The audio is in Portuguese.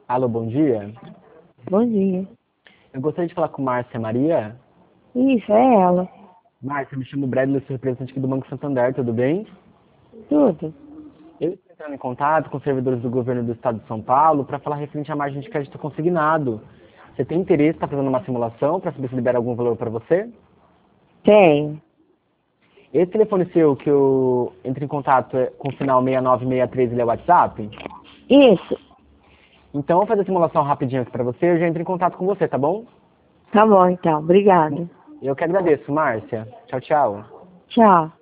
Alô, bom dia. Bom dia. Eu gostaria de falar com Márcia Maria. Isso, é ela. Márcia, me chamo Bradley, sou representante aqui do Banco Santander, tudo bem? Tudo. Eu estou entrando em contato com os servidores do governo do estado de São Paulo para falar referente à margem de crédito consignado. Você tem interesse em estar fazendo uma simulação para saber se libera algum valor para você? Tenho. Esse telefone seu que eu entro em contato com o final 6963, ele é o WhatsApp? Isso. Então, eu vou fazer a simulação rapidinho aqui para você, eu já entro em contato com você, tá bom? Tá bom, então. Obrigada. Eu que agradeço, Márcia. Tchau, tchau. Tchau.